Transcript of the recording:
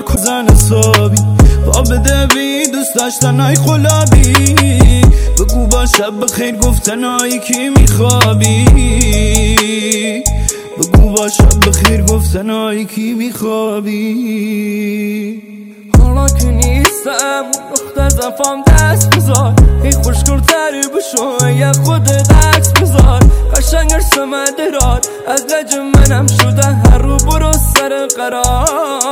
کزن حسابی با بده بی دوست داشتن های خلابی بگو با شب بخیر گفتن های کی میخوابی بگو با شب بخیر گفتن های کی میخوابی حالا که نیستم نقطه زفام دست بذار ای خوشگلتری بشو یه خودت عکس بذار قشنگ ارسم درار از لج منم شده هر رو برو سر قرار